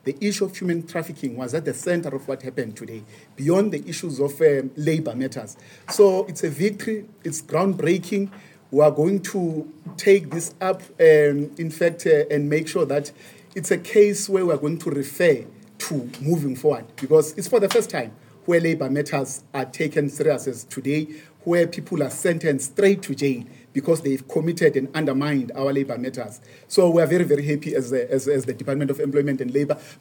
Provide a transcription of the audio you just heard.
The issue of human trafficking was at the center of what happened today, beyond the issues of labor matters. So it's a victory, it's groundbreaking. We are going to take this up, and make sure that it's a case where we are going to refer to moving forward, because it's for the first time where labor matters are taken serious as today, where people are sentenced straight to jail because they've committed and undermined our labor matters. So we are very, very happy as the Department of Employment and Labor.